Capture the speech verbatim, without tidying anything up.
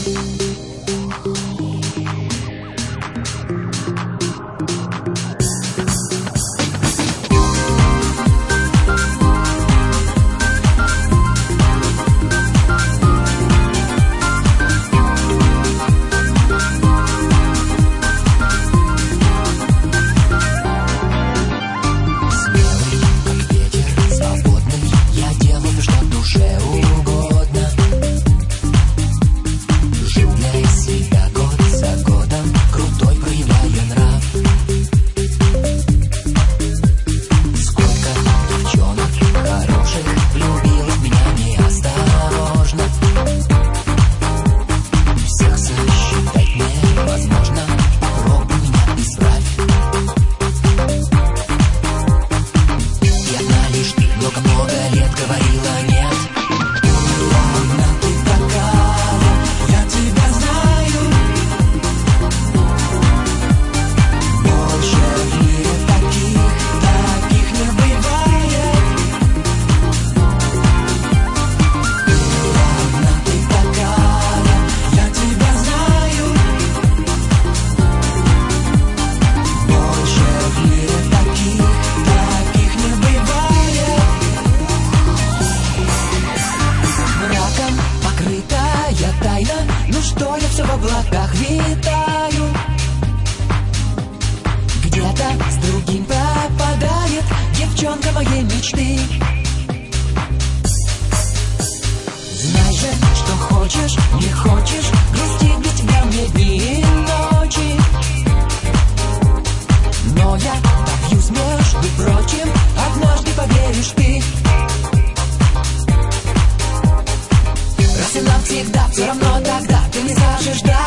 в облаках витаю, где-то с другим пропадает девчонка моей мечты. Знай же, что хочешь, не хочешь, грустить для тебя мне дни и ночи. Но я добьюсь, между прочим, однажды поверишь ты. Раз и навсегда, все равно тогда ты не скажешь да.